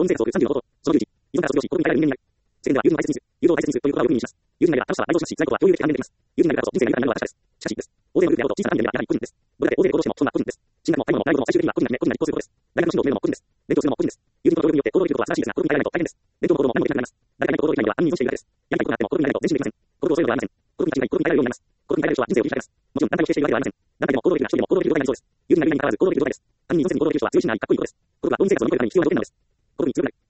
運生活を送る30のこと、その有事、依存から卒業し、心に耐えられる人間になる。世間では、友人の排泄日数、誘導排泄日数という言葉をよく耳にします。友人なりは楽しさは愛情しますし、在庫は共有できて安全できます。友人なりだと人生が豊かになるのは確かです。しかし、です。大勢のグループであろうと小さな人間であるとやはり個人です。どれだけ大勢で行動しても、そんな個人です。進学も買い物もライブも最終的には個人なり個人なり行動することです。大学の進路を決めるのも個人です。勉強するのも個人です。友人との協力によって行動できることは素晴らしいですが、個人に耐えられないと大変です。勉強も行動も何もできなくなります。誰かに行動できないのは暗に依存しているからです。やりたいことがあっても孤独になれないと前進できません。孤独を恐れるのではありません。孤独に立ち向かい、孤独に耐えられるようになります。孤独に耐えられる人は人生を切り開きます。もちろん団体を否定しているわけではありません。団体でも行動できるが一人でも行動できる状態になりそうです。友人がいるに関わらず行動できる状態です。他人に依存せずに行動できる人は強い心理にあり、かっこいいことです。孤独は運生活を乗り越えるために必要な条件なのです。孤独に強くなる。